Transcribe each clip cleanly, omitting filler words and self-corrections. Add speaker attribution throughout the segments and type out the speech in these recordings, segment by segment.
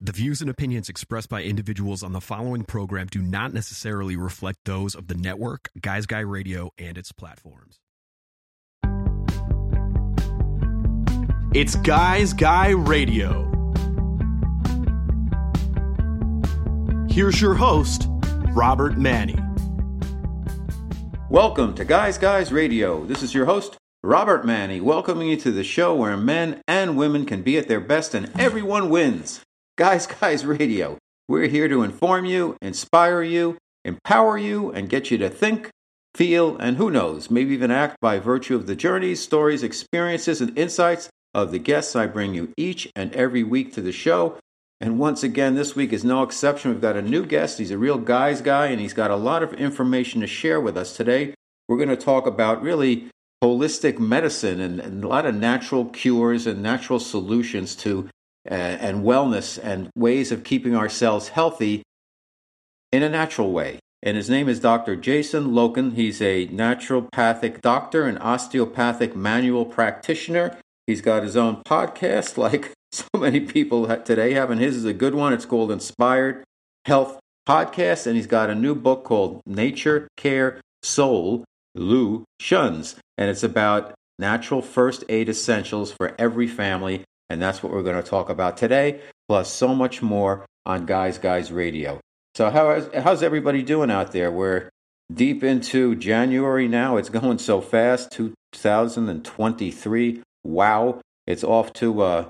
Speaker 1: The views and opinions expressed by individuals on the following program do not necessarily reflect those of the network, Guys Guy Radio, and its platforms. It's Guys Guy Radio. Here's your host, Robert Manni.
Speaker 2: Welcome to Guys Guys Radio. This is your host, Robert Manni, welcoming you to the show where men and women can be at their best and everyone wins. Guys Guys Radio. We're here to inform you, inspire you, empower you, and get you to think, feel, and who knows, maybe even act by virtue of the journeys, stories, experiences, and insights of the guests I bring you each and every week to the show. And once again, this week is no exception. We've got a new guest. He's a real guys guy, and he's got a lot of information to share with us today. We're going to talk about really holistic medicine and a lot of natural cures and natural solutions to and wellness and ways of keeping ourselves healthy in a natural way. And his name is Dr. Jason Loken. He's a naturopathic doctor and osteopathic manual practitioner. He's got his own podcast, like so many people today have, and his is a good one. It's called Inspired Health Podcast, and he's got a new book called Nature Care Solutions, and it's about natural first aid essentials for every family. And that's what we're going to talk about today, plus so much more on Guys Guys Radio. So how's everybody doing out there? We're deep into January now. It's going so fast, 2023. Wow. It's off to a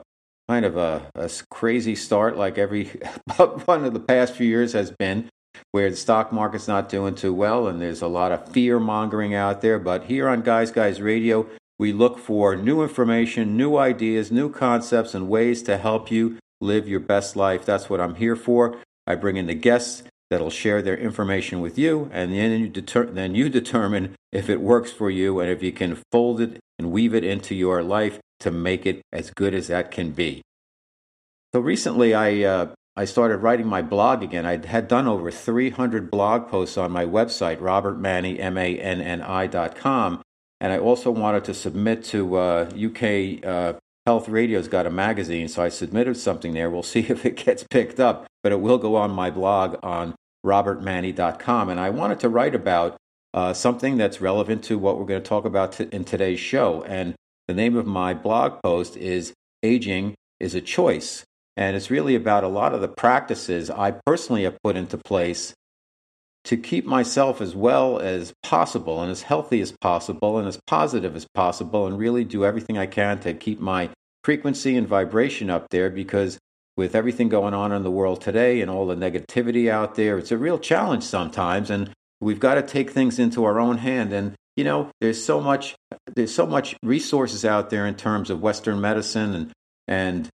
Speaker 2: crazy start like every one of the past few years has been, where the stock market's not doing too well and there's a lot of fear-mongering out there. But here on Guys Guys Radio, we look for new information, new ideas, new concepts, and ways to help you live your best life. That's what I'm here for. I bring in the guests that'll share their information with you, and then you determine if it works for you and if you can fold it and weave it into your life to make it as good as that can be. So recently I started writing my blog again. I had done over 300 blog posts on my website, robertmanni.com. And I also wanted to submit to UK Health Radio's got a magazine, so I submitted something there. We'll see if it gets picked up, but it will go on my blog on robertmanni.com. And I wanted to write about something that's relevant to what we're going to talk about in today's show. And the name of my blog post is Aging is a Choice. And it's really about a lot of the practices I personally have put into place to keep myself as well as possible and as healthy as possible and as positive as possible, and really do everything I can to keep my frequency and vibration up there, because with everything going on in the world today and all the negativity out there, it's a real challenge sometimes, and we've got to take things into our own hand. And there's so much resources out there in terms of Western medicine and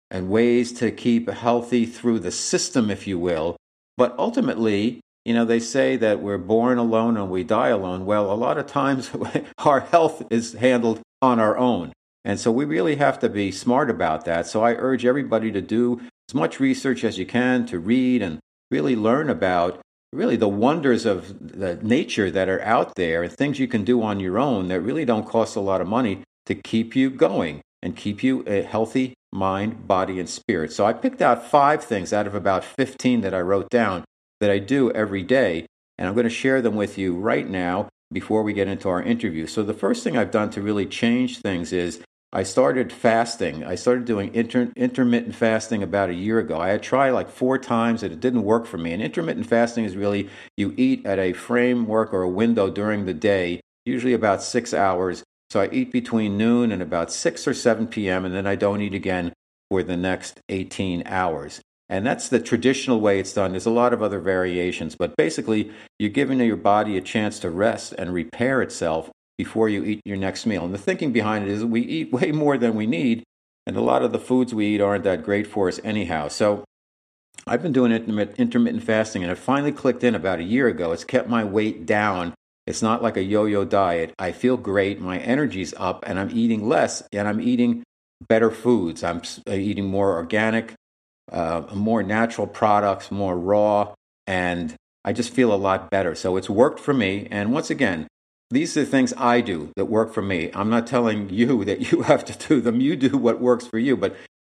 Speaker 2: ways to keep healthy through the system, if you will. But ultimately, they say that we're born alone and we die alone. Well, a lot of times our health is handled on our own. And so we really have to be smart about that. So I urge everybody to do as much research as you can, to read and really learn about really the wonders of the nature that are out there and things you can do on your own that really don't cost a lot of money to keep you going and keep you a healthy mind, body, and spirit. So I picked out 5 things out of about 15 that I wrote down that I do every day, and I'm going to share them with you right now before we get into our interview. So the first thing I've done to really change things is I started fasting. I started doing intermittent fasting about a year ago. I had tried like 4 times and it didn't work for me. And intermittent fasting is really you eat at a framework or a window during the day, usually about 6 hours. So I eat between noon and about 6 or 7 p.m., and then I don't eat again for the next 18 hours. And that's the traditional way it's done. There's a lot of other variations, but basically you're giving your body a chance to rest and repair itself before you eat your next meal. And the thinking behind it is we eat way more than we need, and a lot of the foods we eat aren't that great for us anyhow. So I've been doing intermittent fasting, and it finally clicked in about a year ago. It's kept my weight down. It's not like a yo-yo diet. I feel great. My energy's up, and I'm eating less, and I'm eating better foods. I'm eating more organic, more natural products, more raw, and I just feel a lot better. So it's worked for me. And once again, these are the things I do that work for me. I'm not telling you that you have to do them. You do what works for you. But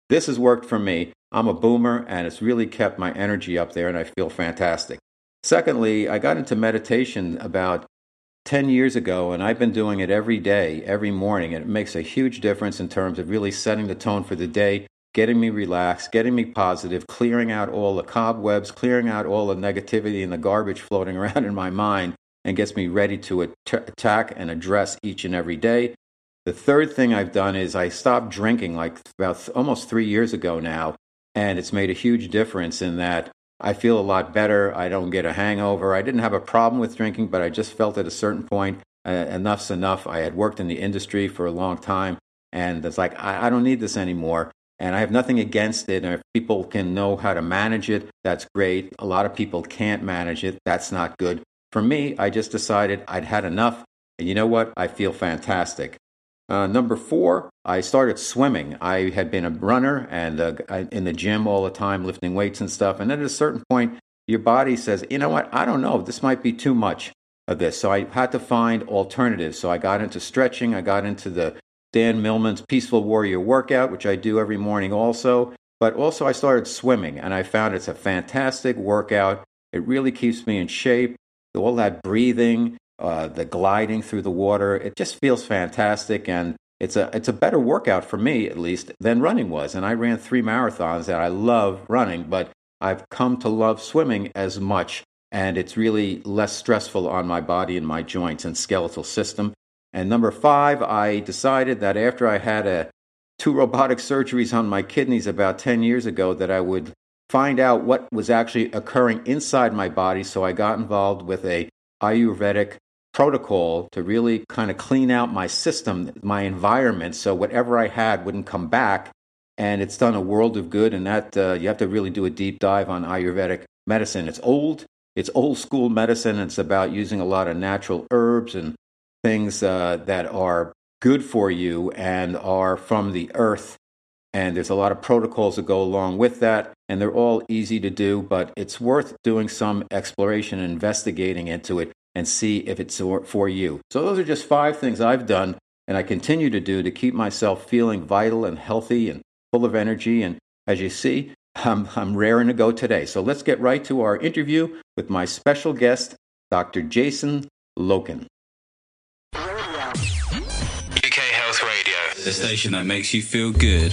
Speaker 2: This has worked for me. I'm a boomer, and it's really kept my energy up there, and I feel fantastic. Secondly, I got into meditation about 10 years ago, and I've been doing it every day, every morning, and it makes a huge difference in terms of really setting the tone for the day, getting me relaxed, getting me positive, clearing out all the cobwebs, clearing out all the negativity and the garbage floating around in my mind, and gets me ready to attack and address each and every day. The third thing I've done is I stopped drinking like about almost 3 years ago now, and it's made a huge difference in that I feel a lot better. I don't get a hangover. I didn't have a problem with drinking, but I just felt at a certain point, enough's enough. I had worked in the industry for a long time, and it's like, I don't need this anymore. And I have nothing against it. And if people can know how to manage it, that's great. A lot of people can't manage it. That's not good. For me, I just decided I'd had enough. And you know what? I feel fantastic. Number 4, I started swimming. I had been a runner and in the gym all the time, lifting weights and stuff. And then at a certain point, your body says, you know what, I don't know, this might be too much of this. So I had to find alternatives. So I got into stretching. I got into the Dan Millman's Peaceful Warrior workout, which I do every morning also. But also I started swimming, and I found it's a fantastic workout. It really keeps me in shape. All that breathing, the gliding through the water, it just feels fantastic, and it's a better workout for me, at least, than running was. And I ran 3 marathons, and I love running, but I've come to love swimming as much, and it's really less stressful on my body and my joints and skeletal system. And number 5, I decided that after I had 2 robotic surgeries on my kidneys about 10 years ago, that I would find out what was actually occurring inside my body. So I got involved with a Ayurvedic protocol to really kind of clean out my system, my environment, so whatever I had wouldn't come back. And it's done a world of good. And that you have to really do a deep dive on Ayurvedic medicine. It's old school medicine. And it's about using a lot of natural herbs and things that are good for you and are from the earth. And there's a lot of protocols that go along with that, and they're all easy to do, but it's worth doing some exploration and investigating into it and see if it's for you. So those are just 5 things I've done, and I continue to do to keep myself feeling vital and healthy and full of energy. And as you see, I'm raring to go today. So let's get right to our interview with my special guest, Dr. Jason Loken.
Speaker 3: UK Health Radio, the station that makes you feel good.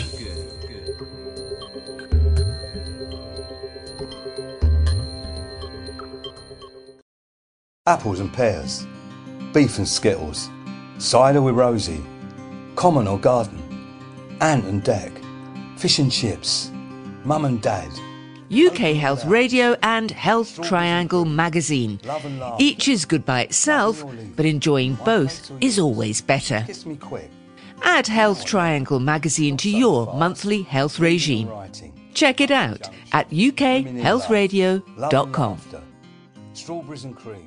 Speaker 4: Apples and pears, beef and skittles, cider with Rosie, common or garden, ant and deck, fish and chips, mum and dad.
Speaker 5: UK Health Radio and Health Triangle magazine. Each is good by itself, but enjoying both is always better.
Speaker 4: Kiss me quick.
Speaker 5: Add Health Triangle magazine to your monthly health regime. Check it out at ukhealthradio.com.
Speaker 4: Strawberries and cream.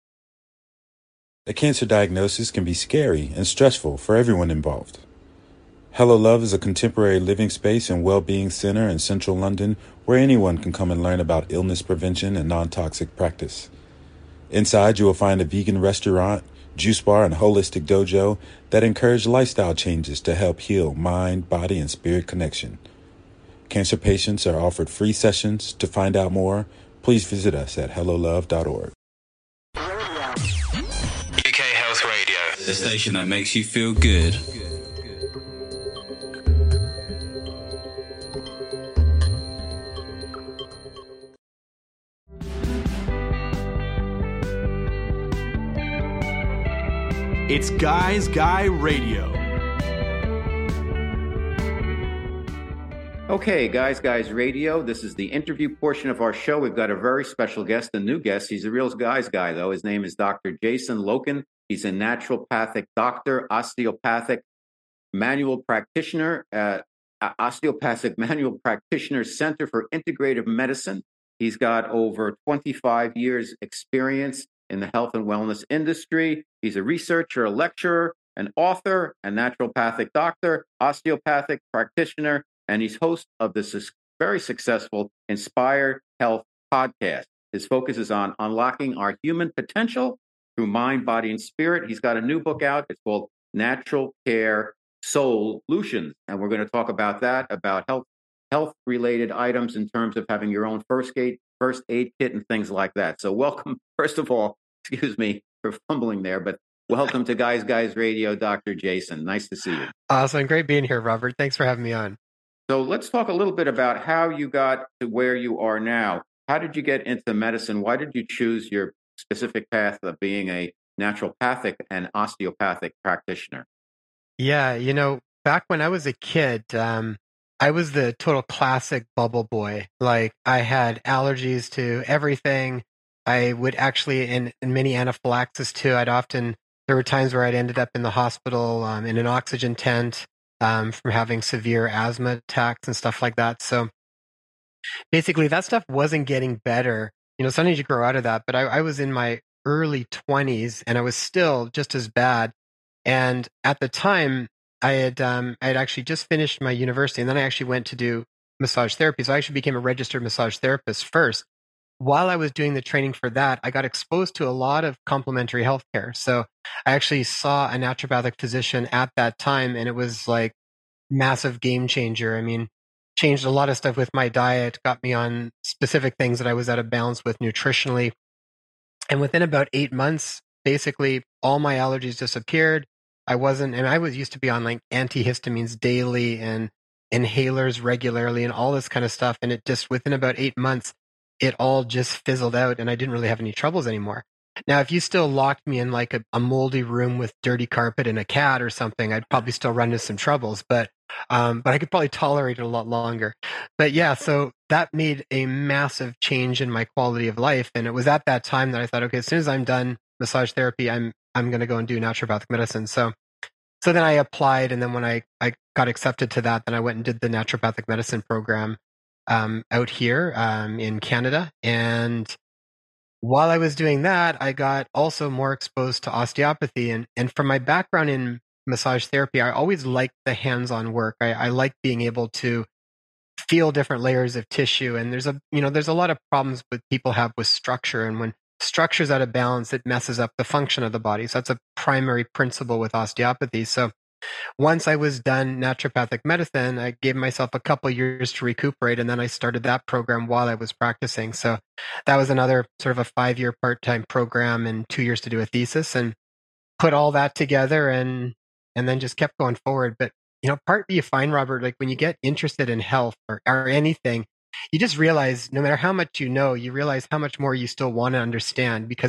Speaker 6: A cancer diagnosis can be scary and stressful for everyone involved. Hello Love is a contemporary living space and well-being center in central London where anyone can come and learn about illness prevention and non-toxic practice. Inside, you will find a vegan restaurant, juice bar, and holistic dojo that encourage lifestyle changes to help heal mind, body, and spirit connection. Cancer patients are offered free sessions. To find out more, please visit us at hellolove.org.
Speaker 3: UK Health Radio, the station that makes you feel good.
Speaker 1: It's Guys Guy Radio.
Speaker 2: Okay, Guys Radio. This is the interview portion of our show. We've got a very special guest, a new guest. He's a real guy's guy, though. His name is Dr. Jason Loken. He's a naturopathic doctor, osteopathic manual practitioner, Osteopathic Manual Practitioner Center for Integrative Medicine. He's got over 25 years experience in the health and wellness industry. He's a researcher, a lecturer, an author, a naturopathic doctor, osteopathic practitioner, and he's host of the very successful Inspired Health podcast. His focus is on unlocking our human potential through mind, body, and spirit. He's got a new book out. It's called Natural Care Solutions, and we're going to talk about that, about health health-related items in terms of having your own first aid kit and things like that. So welcome, first of all, excuse me for fumbling there, but welcome to Guys Radio, Dr. Jason. Nice to see you.
Speaker 7: Awesome. Great being here, Robert. Thanks for having me on.
Speaker 2: So let's talk a little bit about how you got to where you are now. How did you get into medicine? Why did you choose your specific path of being a naturopathic and osteopathic practitioner?
Speaker 7: Yeah, back when I was a kid, I was the total classic bubble boy. Like, I had allergies to everything. I would actually, in many anaphylaxis too, there were times where I'd ended up in the hospital in an oxygen tent from having severe asthma attacks and stuff like that. So basically that stuff wasn't getting better. Sometimes you grow out of that, but I was in my early 20s and I was still just as bad. And at the time, I had actually just finished my university, and then I actually went to do massage therapy. So I actually became a registered massage therapist first. While I was doing the training for that, I got exposed to a lot of complementary healthcare. So I actually saw a naturopathic physician at that time, and it was like massive game changer. I mean, changed a lot of stuff with my diet, got me on specific things that I was out of balance with nutritionally. And within about 8 months, basically all my allergies disappeared. I was used to be on like antihistamines daily and inhalers regularly and all this kind of stuff. And it just, within about 8 months, it all just fizzled out and I didn't really have any troubles anymore. Now, if you still locked me in like a moldy room with dirty carpet and a cat or something, I'd probably still run into some troubles, but I could probably tolerate it a lot longer. But yeah, so that made a massive change in my quality of life. And it was at that time that I thought, okay, as soon as I'm done massage therapy, I'm going to go and do naturopathic medicine. So then I applied, and then when I got accepted to that, then I went and did the naturopathic medicine program out here in Canada. And while I was doing that, I got also more exposed to osteopathy. And from my background in massage therapy, I always liked the hands-on work. I like being able to feel different layers of tissue. And there's a lot of problems with people have with structure. And when structure's out of balance, it messes up the function of the body. So that's a primary principle with osteopathy. So once I was done naturopathic medicine, I gave myself a couple years to recuperate, and then I started that program while I was practicing. So that was another sort of a 5-year part-time program and 2 years to do a thesis, and put all that together and then just kept going forward. But, part you find, Robert, like when you get interested in health or anything, you just realize no matter how much you realize how much more you still want to understand, because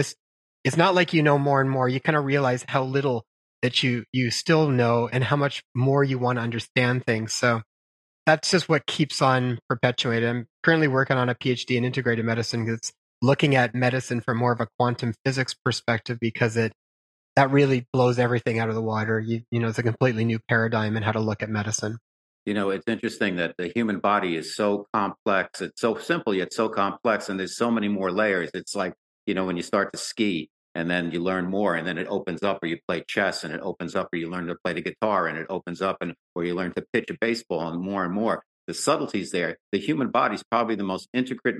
Speaker 7: it's not like more and more. You kind of realize how little that you still know and how much more you want to understand things. So that's just what keeps on perpetuating. I'm currently working on a PhD in integrated medicine that's looking at medicine from more of a quantum physics perspective, because that really blows everything out of the water. It's a completely new paradigm in how to look at medicine.
Speaker 2: It's interesting that the human body is so complex. It's so simple, yet so complex. And there's so many more layers. It's like, when you start to ski and then you learn more, and then it opens up, or you play chess and it opens up, or you learn to play the guitar and it opens up, or you learn to pitch a baseball, and more. The subtleties there. The human body is probably the most intricate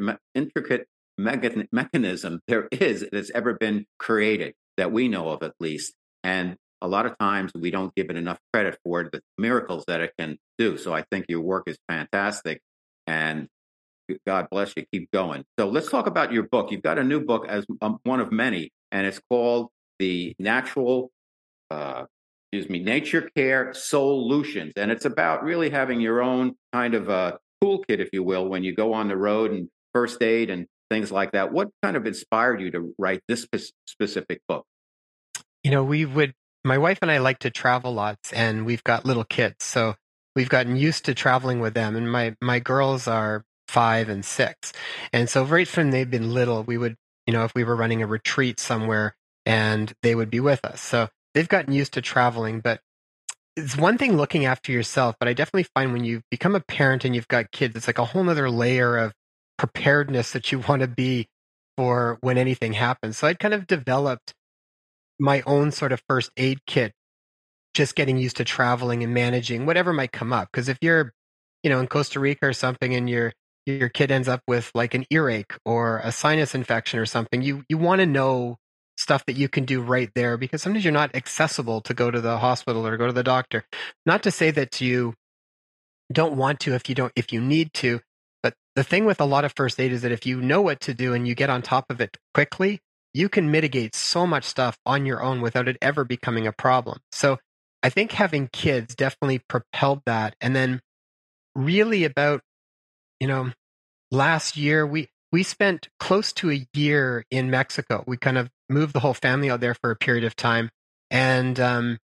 Speaker 2: mechanism there is that's ever been created, that we know of at least. And a lot of times we don't give it enough credit for the miracles that it can do. So I think your work is fantastic, and God bless you. Keep going. So let's talk about your book. You've got a new book as one of many, and it's called the Nature Care Solutions. And it's about really having your own kind of a toolkit, if you will, when you go on the road, and first aid and things like that. What kind of inspired you to write this specific book?
Speaker 7: My wife and I like to travel lots, and we've got little kids. So we've gotten used to traveling with them. And my girls are 5 and 6. And so right from they've been little, we would, if we were running a retreat somewhere, and they would be with us. So they've gotten used to traveling. But it's one thing looking after yourself, but I definitely find when you become a parent and you've got kids, it's like a whole nother layer of preparedness that you want to be for when anything happens. So I'd kind of developed my own sort of first aid kit, just getting used to traveling and managing whatever might come up. Because if you're, in Costa Rica or something, and your kid ends up with like an earache or a sinus infection or something, you want to know stuff that you can do right there, because sometimes you're not accessible to go to the hospital or go to the doctor. Not to say that you don't want to if you need to. But the thing with a lot of first aid is that if you know what to do and you get on top of it quickly, you can mitigate so much stuff on your own without it ever becoming a problem. So I think having kids definitely propelled that. And then really about, last year, we spent close to a year in Mexico. We kind of moved the whole family out there for a period of time. And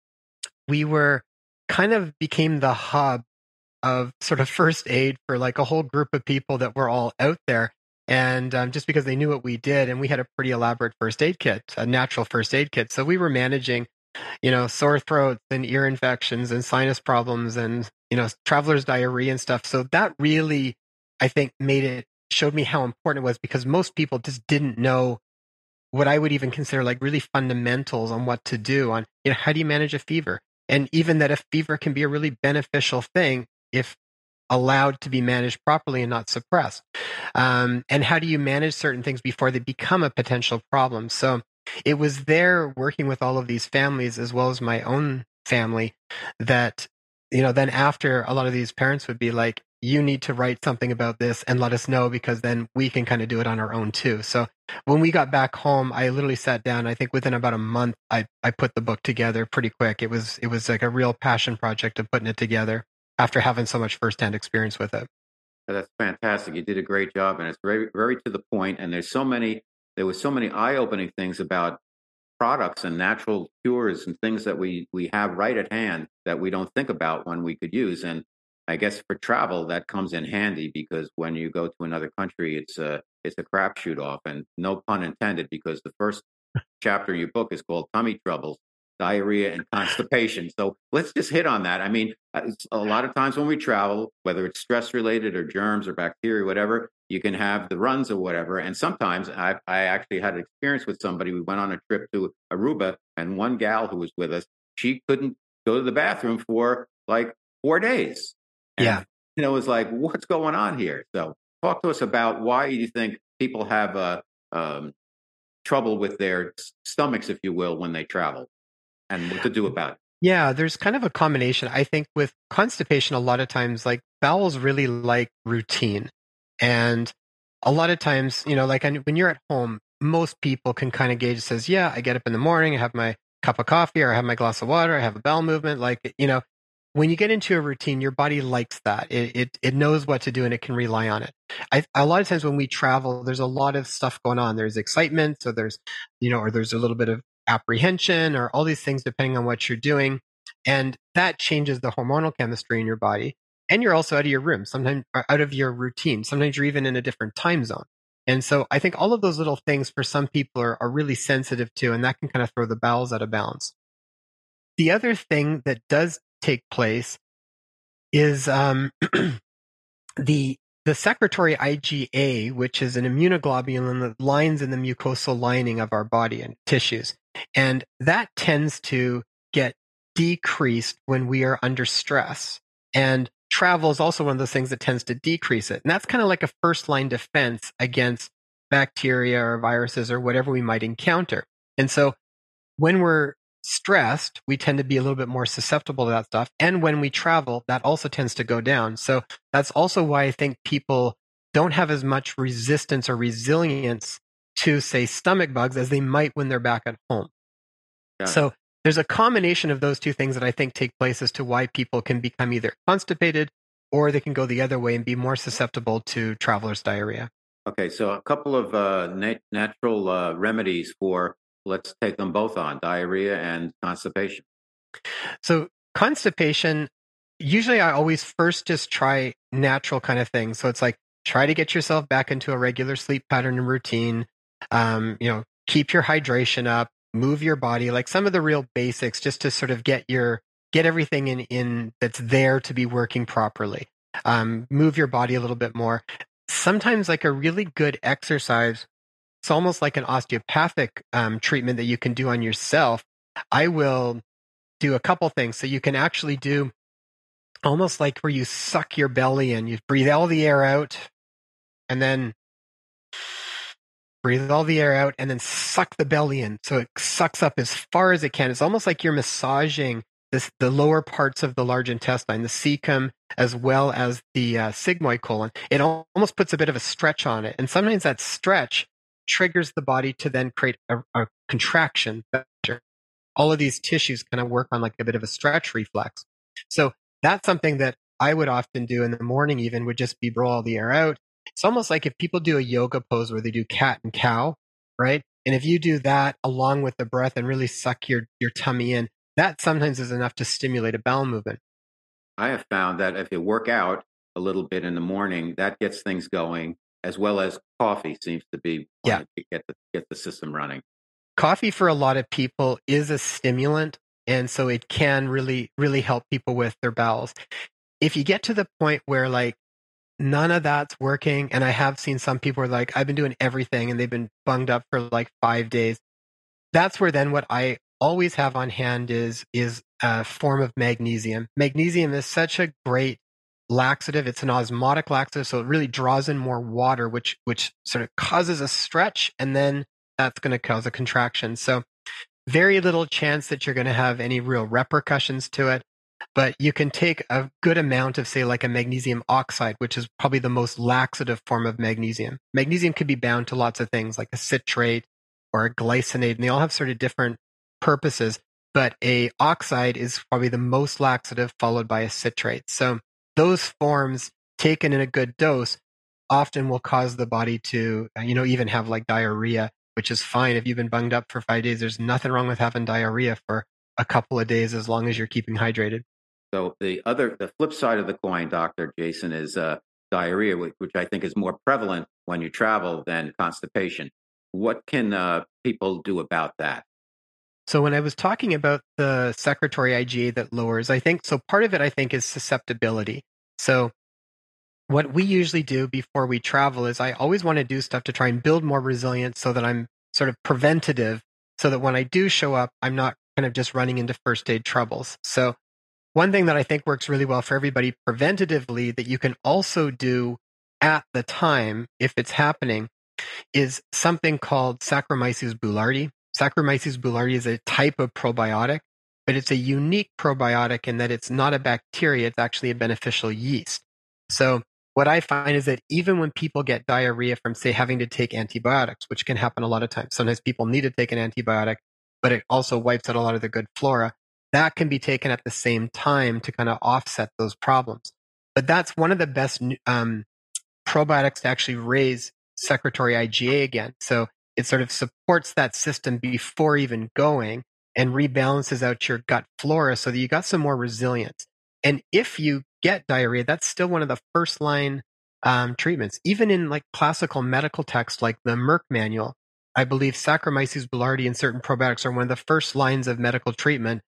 Speaker 7: we were kind of became the hub of sort of first aid for like a whole group of people that were all out there. And just because they knew what we did, and we had a pretty elaborate first aid kit, a natural first aid kit. So we were managing, sore throats and ear infections and sinus problems and, traveler's diarrhea and stuff. So that really, I think, showed me how important it was, because most people just didn't know what I would even consider like really fundamentals on what to do on, how do you manage a fever? And even that a fever can be a really beneficial thing if allowed to be managed properly and not suppressed. And how do you manage certain things before they become a potential problem? So it was there working with all of these families as well as my own family that, then after a lot of these parents would be like, you need to write something about this and let us know, because then we can kind of do it on our own too. So when we got back home, I literally sat down. I think within about a month, I put the book together pretty quick. It was like a real passion project of putting it together after having so much firsthand experience with it.
Speaker 2: That's fantastic. You did a great job, and it's very, very to the point. And there was so many eye-opening things about products and natural cures and things that we have right at hand that we don't think about when we could use. And I guess for travel, that comes in handy, because when you go to another country, it's a crapshoot off, and no pun intended, because the first chapter in your book is called Tummy Troubles, Diarrhea and Constipation. So let's just hit on that. I mean, a lot of times when we travel, whether it's stress related or germs or bacteria, whatever, you can have the runs or whatever. And sometimes I actually had an experience with somebody. We went on a trip to Aruba, and one gal who was with us, she couldn't go to the bathroom for like 4 days. And,
Speaker 7: yeah.
Speaker 2: It was like, what's going on here? So talk to us about why you think people have trouble with their stomachs, if you will, when they travel, and what to do about it.
Speaker 7: Yeah, there's kind of a combination. I think with constipation, a lot of times, like bowels really like routine. And a lot of times, like when you're at home, most people can kind of gauge, it says, yeah, I get up in the morning, I have my cup of coffee, or I have my glass of water, I have a bowel movement. Like, when you get into a routine, your body likes that. It knows what to do, and it can rely on it. A lot of times when we travel, there's a lot of stuff going on. There's excitement, so there's, or there's a little bit of apprehension, or all these things depending on what you're doing. And that changes the hormonal chemistry in your body. And you're also out of your room, sometimes out of your routine. Sometimes you're even in a different time zone. And so I think all of those little things for some people are really sensitive to, and that can kind of throw the bowels out of balance. The other thing that does take place is the secretory IgA, which is an immunoglobulin that lines in the mucosal lining of our body and tissues. And that tends to get decreased when we are under stress. And travel is also one of those things that tends to decrease it. And that's kind of like a first line defense against bacteria or viruses or whatever we might encounter. And so when we're stressed, we tend to be a little bit more susceptible to that stuff. And when we travel, that also tends to go down. So that's also why I think people don't have as much resistance or resilience to, say, stomach bugs as they might when they're back at home. Yeah. So there's a combination of those two things that I think take place as to why people can become either constipated or they can go the other way and be more susceptible to traveler's diarrhea.
Speaker 2: Okay, so a couple of natural remedies for, let's take them both on, diarrhea and constipation.
Speaker 7: So constipation, usually I always first just try natural kind of things. So it's like, try to get yourself back into a regular sleep pattern and routine. Keep your hydration up, move your body, like some of the real basics, just to sort of get everything in that's there to be working properly. Move your body a little bit more. Sometimes like a really good exercise, it's almost like an osteopathic treatment that you can do on yourself. I will do a couple things. So you can actually do almost like where you suck your belly in. You breathe all the air out and then breathe all the air out and then suck the belly in. So it sucks up as far as it can. It's almost like you're massaging the lower parts of the large intestine, the cecum, as well as the sigmoid colon, it almost puts a bit of a stretch on it. And sometimes that stretch triggers the body to then create a contraction. All of these tissues kind of work on like a bit of a stretch reflex. So that's something that I would often do in the morning, even would just be blow all the air out. It's almost like if people do a yoga pose where they do cat and cow, right? And if you do that along with the breath and really suck your tummy in, that sometimes is enough to stimulate a bowel movement.
Speaker 2: I have found that if you work out a little bit in the morning, that gets things going, as well as coffee seems to be to get the system running.
Speaker 7: Coffee for a lot of people is a stimulant, and so it can really, really help people with their bowels. If you get to the point where like none of that's working, and I have seen some people are like, I've been doing everything and they've been bunged up for like 5 days, that's where then what I always have on hand is a form of magnesium. Magnesium is such a great laxative. It's an osmotic laxative, so it really draws in more water, which sort of causes a stretch, and then that's going to cause a contraction. So very little chance that you're going to have any real repercussions to it. But you can take a good amount of, say, like a magnesium oxide, which is probably the most laxative form of magnesium. Magnesium could be bound to lots of things like a citrate or a glycinate, and they all have sort of different purposes. But a oxide is probably the most laxative, followed by a citrate. So those forms taken in a good dose often will cause the body to, even have like diarrhea, which is fine. If you've been bunged up for 5 days, there's nothing wrong with having diarrhea for a couple of days as long as you're keeping hydrated.
Speaker 2: So the flip side of the coin, Dr. Jason, is diarrhea, which I think is more prevalent when you travel than constipation. What can people do about that?
Speaker 7: So when I was talking about the secretory IgA that lowers, part of it, I think, is susceptibility. So what we usually do before we travel is I always want to do stuff to try and build more resilience so that I'm sort of preventative, so that when I do show up, I'm not kind of just running into first aid troubles. So one thing that I think works really well for everybody preventatively that you can also do at the time, if it's happening, is something called Saccharomyces boulardii. Saccharomyces boulardii is a type of probiotic, but it's a unique probiotic in that it's not a bacteria, it's actually a beneficial yeast. So what I find is that even when people get diarrhea from, say, having to take antibiotics, which can happen a lot of times, sometimes people need to take an antibiotic, but it also wipes out a lot of the good flora, that can be taken at the same time to kind of offset those problems. But that's one of the best probiotics to actually raise secretory IgA again. So it sort of supports that system before even going and rebalances out your gut flora so that you got some more resilience. And if you get diarrhea, that's still one of the first line treatments. Even in like classical medical texts like the Merck manual, I believe Saccharomyces boulardii and certain probiotics are one of the first lines of medical treatment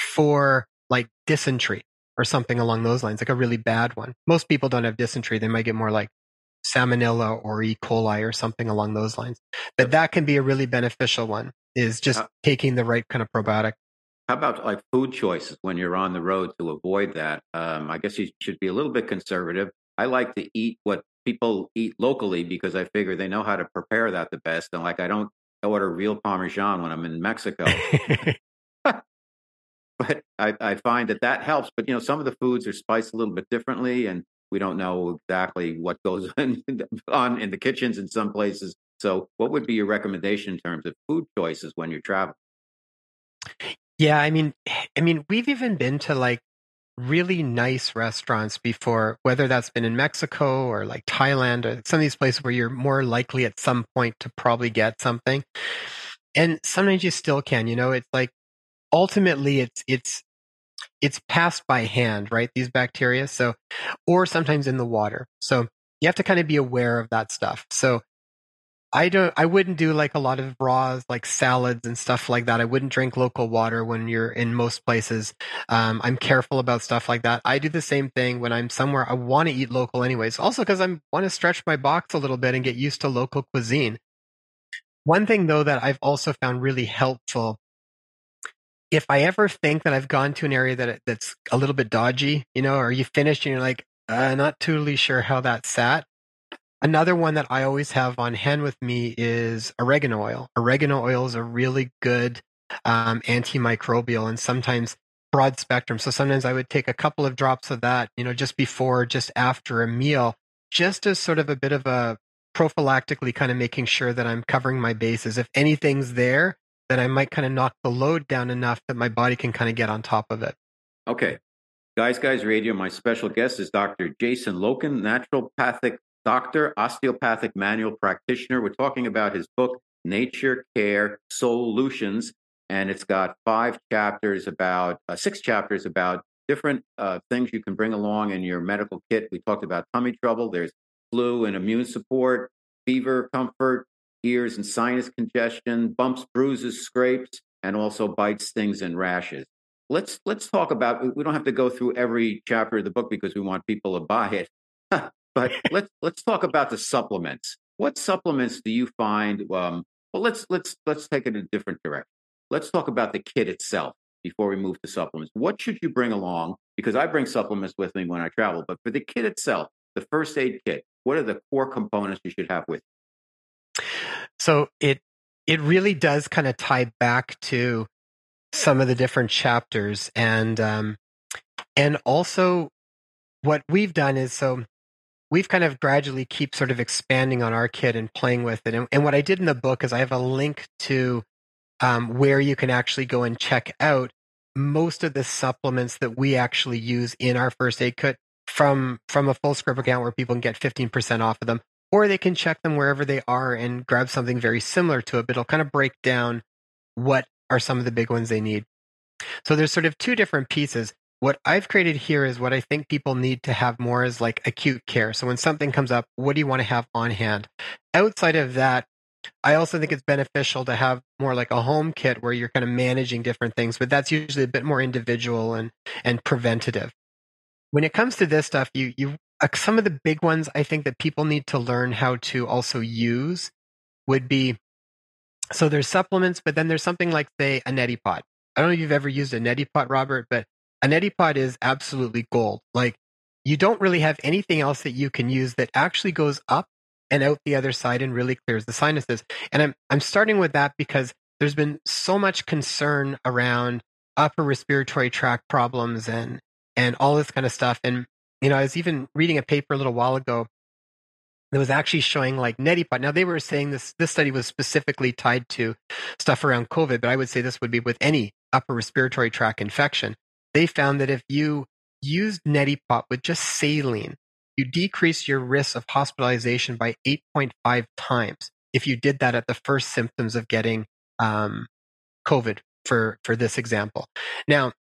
Speaker 7: for like dysentery or something along those lines, like a really bad one. Most people don't have dysentery. They might get more like salmonella or E. coli or something along those lines. But that can be a really beneficial one, is just taking the right kind of probiotic.
Speaker 2: How about like food choices when you're on the road to avoid that? I guess you should be a little bit conservative. I like to eat what people eat locally because I figure they know how to prepare that the best. And like, I don't order real Parmesan when I'm in Mexico. But I find that helps. But, some of the foods are spiced a little bit differently, and we don't know exactly what goes on in the kitchens in some places. So what would be your recommendation in terms of food choices when you're traveling?
Speaker 7: Yeah, I mean, we've even been to like really nice restaurants before, whether that's been in Mexico or like Thailand or some of these places where you're more likely at some point to probably get something. And sometimes you still can, it's like, ultimately it's passed by hand, right? These bacteria. So, or sometimes in the water. So you have to kind of be aware of that stuff. So I wouldn't do like a lot of raws, like salads and stuff like that. I wouldn't drink local water when you're in most places. I'm careful about stuff like that. I do the same thing when I'm somewhere. I want to eat local anyways. Also because I want to stretch my box a little bit and get used to local cuisine. One thing though that I've also found really helpful, if I ever think that I've gone to an area that's a little bit dodgy, or you finished and you're like, not totally sure how that sat. Another one that I always have on hand with me is oregano oil. Oregano oil is a really good antimicrobial, and sometimes broad spectrum. So sometimes I would take a couple of drops of that, just before, just after a meal, just as sort of a bit of a prophylactically kind of making sure that I'm covering my bases. If anything's there, then I might kind of knock the load down enough that my body can kind of get on top of it.
Speaker 2: Okay. Guys Radio, my special guest is Dr. Jason Loken, naturopathic doctor, osteopathic manual practitioner. We're talking about his book, Nature Care Solutions, and it's got 6 chapters about different things you can bring along in your medical kit. We talked about tummy trouble. There's flu and immune support, fever, comfort, ears and sinus congestion, bumps, bruises, scrapes, and also bites, stings, and rashes. Let's talk about, we don't have to go through every chapter of the book because we want people to buy it. But let's talk about the supplements. What supplements do you find? Well, let's take it in a different direction. Let's talk about the kit itself before we move to supplements. What should you bring along? Because I bring supplements with me when I travel. But for the kit itself, the first aid kit, what are the core components you should have with you?
Speaker 7: So it really does kind of tie back to some of the different chapters, and also what we've done is, so we've kind of gradually keep sort of expanding on our kit and playing with it. And what I did in the book is I have a link to where you can actually go and check out most of the supplements that we actually use in our first aid kit from a Full Script account where people can get 15% off of them, or they can check them wherever they are and grab something very similar to it, but it'll kind of break down what are some of the big ones they need. So there's sort of 2 different pieces. What I've created here is what I think people need to have more is like acute care. So when something comes up, what do you want to have on hand? Outside of that, I also think it's beneficial to have more like a home kit where you're kind of managing different things, but that's usually a bit more individual and preventative. When it comes to this stuff, you some of the big ones I think that people need to learn how to also use would be, so there's supplements, but then there's something like, say, a neti pot. I don't know if you've ever used a neti pot, Robert, but a neti pot is absolutely gold. Like, you don't really have anything else that you can use that actually goes up and out the other side and really clears the sinuses. And I'm starting with that because there's been so much concern around upper respiratory tract problems and all this kind of stuff. And, I was even reading a paper a little while ago that was actually showing like neti pot. Now, they were saying this study was specifically tied to stuff around COVID, but I would say this would be with any upper respiratory tract infection. They found that if you used neti pot with just saline, you decrease your risk of hospitalization by 8.5 times if you did that at the first symptoms of getting COVID, for this example. Now,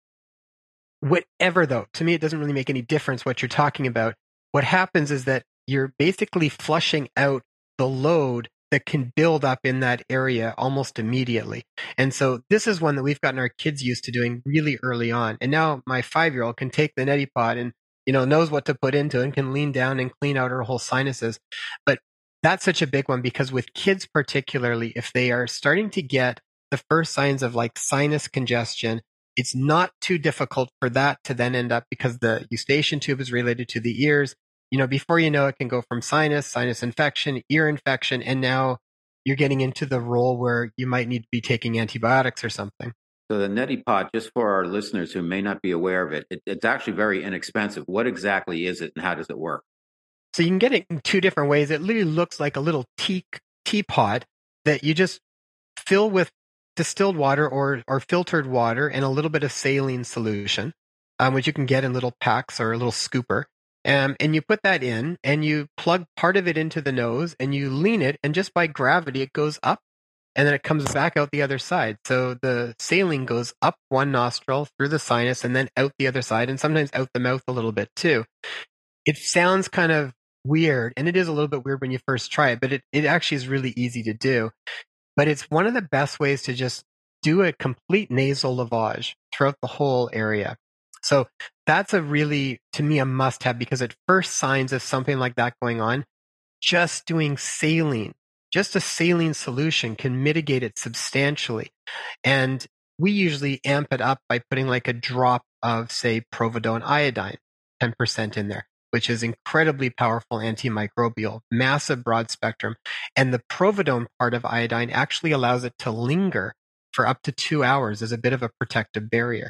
Speaker 7: whatever though, to me, it doesn't really make any difference what you're talking about. What happens is that you're basically flushing out the load that can build up in that area almost immediately. And so this is one that we've gotten our kids used to doing really early on. And now my 5-year-old can take the neti pot and, knows what to put into it and can lean down and clean out her whole sinuses. But that's such a big one because with kids particularly, if they are starting to get the first signs of like sinus congestion, it's not too difficult for that to then end up, because the eustachian tube is related to the ears. Before you know, it can go from sinus infection, ear infection, and now you're getting into the role where you might need to be taking antibiotics or something.
Speaker 2: So the neti pot, just for our listeners who may not be aware of it, it's actually very inexpensive. What exactly is it and how does it work?
Speaker 7: So you can get it in 2 different ways. It literally looks like a little teapot that you just fill with distilled water or filtered water and a little bit of saline solution, which you can get in little packs or a little scooper. And you put that in and you plug part of it into the nose and you lean it, and just by gravity, it goes up and then it comes back out the other side. So the saline goes up one nostril through the sinus and then out the other side, and sometimes out the mouth a little bit too. It sounds kind of weird, and it is a little bit weird when you first try it, but it actually is really easy to do. But it's one of the best ways to just do a complete nasal lavage throughout the whole area. So that's a really, to me, a must-have, because at first signs of something like that going on, just doing saline, just a saline solution can mitigate it substantially. And we usually amp it up by putting like a drop of, say, Providone iodine, 10% in there, which is incredibly powerful antimicrobial, massive broad spectrum. And the Providone part of iodine actually allows it to linger for up to 2 hours as a bit of a protective barrier.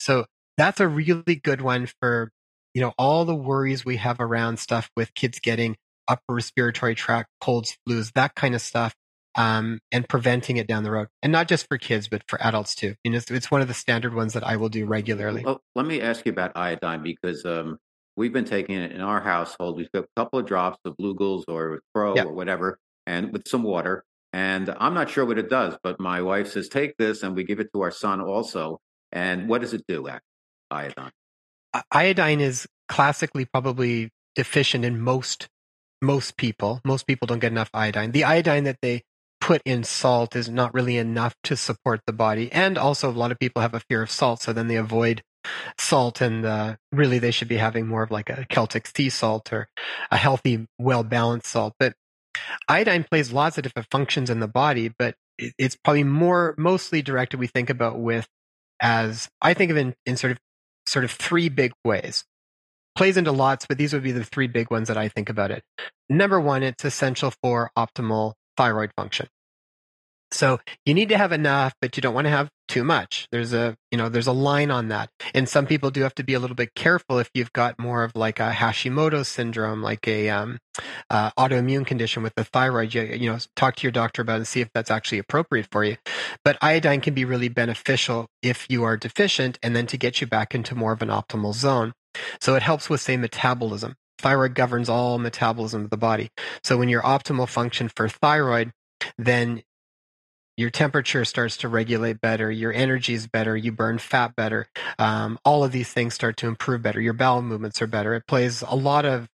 Speaker 7: So that's a really good one for, all the worries we have around stuff with kids getting upper respiratory tract colds, flus, that kind of stuff, and preventing it down the road. And not just for kids, but for adults too. It's one of the standard ones that I will do regularly.
Speaker 2: Well, let me ask you about iodine, because we've been taking it in our household. We took a couple of drops of Blue Gills or Pro or whatever, and with some water. And I'm not sure what it does, but my wife says, take this, and we give it to our son also. And what does it do, iodine?
Speaker 7: Iodine is classically probably deficient in most people. Most people don't get enough iodine. The iodine that they put in salt is not really enough to support the body. And also a lot of people have a fear of salt, so then they avoid salt, and really they should be having more of like a Celtic sea salt or a healthy, well-balanced salt. But iodine plays lots of different functions in the body, but it's probably mostly directed, we think about as I think of in sort of three big ways. Plays into lots, but these would be the three big ones that I think about it. Number one, it's essential for optimal thyroid function. So you need to have enough, but you don't want to have too much. There's a line on that. And some people do have to be a little bit careful if you've got more of like a Hashimoto's syndrome, like a autoimmune condition with the thyroid. Talk to your doctor about it and see if that's actually appropriate for you. But iodine can be really beneficial if you are deficient, and then to get you back into more of an optimal zone. So it helps with, say, metabolism. Thyroid governs all metabolism of the body. So when you're optimal function for thyroid, then your temperature starts to regulate better, your energy is better, you burn fat better. All of these things start to improve better. Your bowel movements are better. It plays a lot of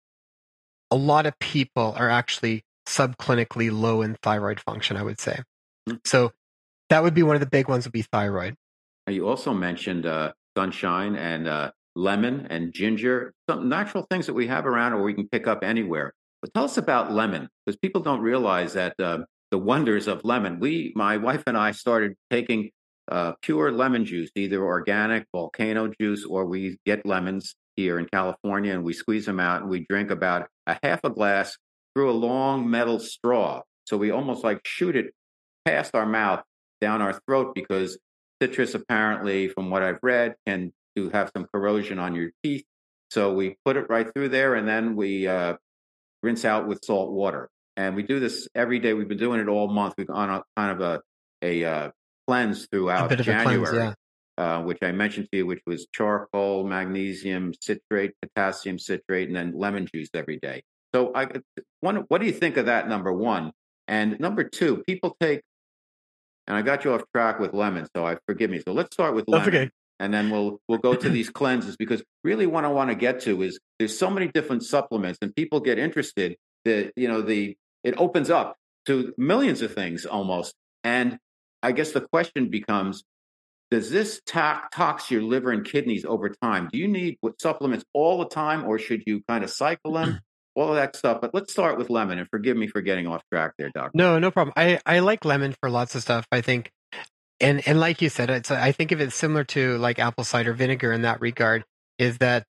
Speaker 7: people are actually subclinically low in thyroid function, I would say. So that would be one of the big ones, would be thyroid.
Speaker 2: You also mentioned sunshine and lemon and ginger, some natural things that we have around or we can pick up anywhere. But tell us about lemon, because people don't realize that the wonders of lemon. My wife and I started taking pure lemon juice, either organic volcano juice, or we get lemons here in California and we squeeze them out and we drink about a half a glass through a long metal straw. So we almost like shoot it past our mouth down our throat, because citrus apparently, from what I've read, can have some corrosion on your teeth. So we put it right through there, and then we rinse out with salt water. And we do this every day. We've been doing it all month. We've gone on kind of a cleanse throughout January, which I mentioned to you, which was charcoal, magnesium citrate, potassium citrate, and then lemon juice every day. So what do you think of that, number one? And number two, people take, and I got you off track with lemon, so forgive me. So let's start with lemon. That's okay. And then we'll go to these cleanses, because really what I want to get to is there's so many different supplements, and people get interested that, it opens up to millions of things almost. And I guess the question becomes, does this tox your liver and kidneys over time? Do you need supplements all the time, or should you kind of cycle them? All of that stuff. But let's start with lemon, and forgive me for getting off track there, Doctor.
Speaker 7: No problem. I like lemon for lots of stuff, I think. And like you said, I think of it similar to like apple cider vinegar in that regard, is that,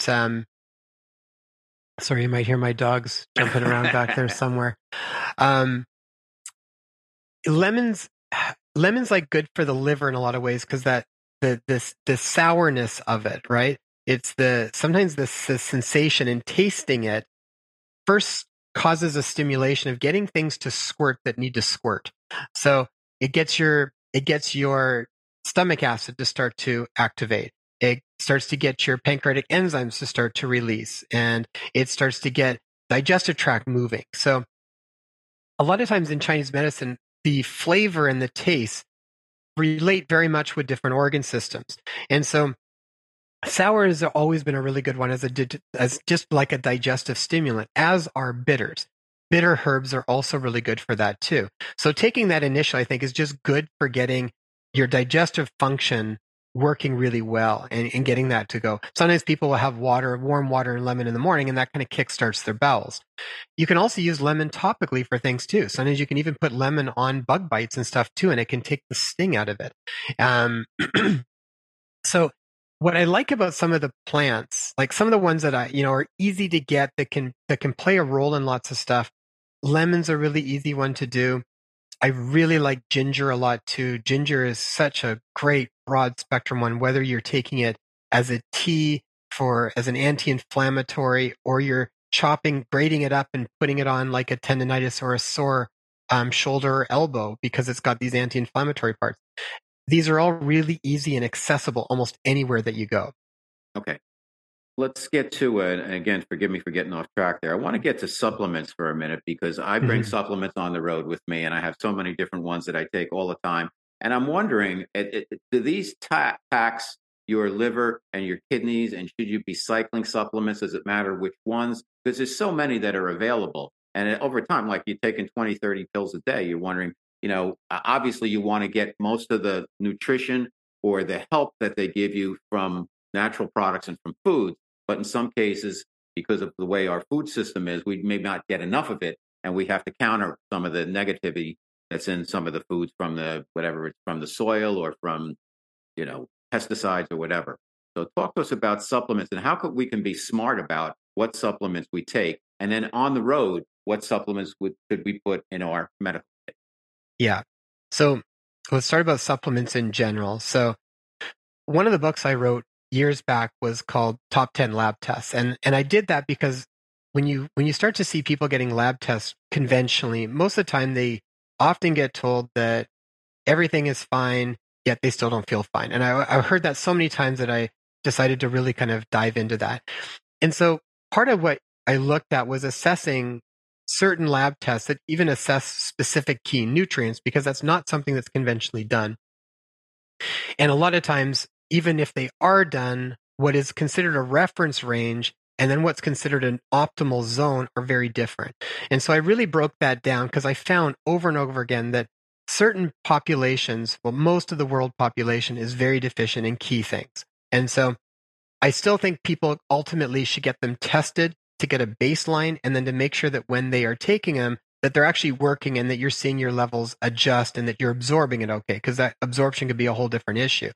Speaker 7: sorry, you might hear my dogs jumping around back there somewhere. Lemons like good for the liver in a lot of ways, because that the sourness of it, right? It's sometimes the sensation in tasting it first causes a stimulation of getting things to squirt that need to squirt. So it gets your stomach acid to start to activate. It starts to get your pancreatic enzymes to start to release, and it starts to get digestive tract moving. So a lot of times in Chinese medicine, the flavor and the taste relate very much with different organ systems. And so sour has always been a really good one as just like a digestive stimulant, as are bitters. Bitter herbs are also really good for that too. So taking that initially, I think, is just good for getting your digestive function working really well and getting that to go. Sometimes people will have warm water and lemon in the morning, and that kind of kickstarts their bowels. You can also use lemon topically for things too. Sometimes you can even put lemon on bug bites and stuff too, and it can take the sting out of it. So what I like about some of the plants, like some of the ones that are easy to get, that can play a role in lots of stuff. Lemon's a really easy one to do. I really like ginger a lot too. Ginger is such a great broad spectrum one, whether you're taking it as a tea as an anti-inflammatory, or you're grating it up and putting it on like a tendonitis or a sore shoulder or elbow because it's got these anti-inflammatory parts. These are all really easy and accessible almost anywhere that you go.
Speaker 2: Okay. Let's get to it. And again, forgive me for getting off track there. I want to get to supplements for a minute because I bring supplements on the road with me, and I have so many different ones that I take all the time. And I'm wondering, do these tax your liver and your kidneys, and should you be cycling supplements? Does it matter which ones? Because there's so many that are available. And over time, like you're taking 20, 30 pills a day, you're wondering, obviously you want to get most of the nutrition or the help that they give you from natural products and from foods. But in some cases, because of the way our food system is, we may not get enough of it, and we have to counter some of the negativity that's in some of the foods from from the soil or from, pesticides or whatever. So talk to us about supplements and how we can be smart about what supplements we take, and then on the road, what supplements should we put in our medical kit?
Speaker 7: Yeah. So let's start about supplements in general. So one of the books I wrote years back was called Top 10 Lab Tests. And I did that because when you start to see people getting lab tests conventionally, most of the time they often get told that everything is fine, yet they still don't feel fine. And I heard that so many times that I decided to really kind of dive into that. And so part of what I looked at was assessing certain lab tests that even assess specific key nutrients, because that's not something that's conventionally done. And a lot of times, even if they are done, what is considered a reference range and then what's considered an optimal zone are very different. And so I really broke that down because I found over and over again that certain populations, well, most of the world population is very deficient in key things. And so I still think people ultimately should get them tested to get a baseline, and then to make sure that when they are taking them, that they're actually working and that you're seeing your levels adjust and that you're absorbing it okay, because that absorption could be a whole different issue.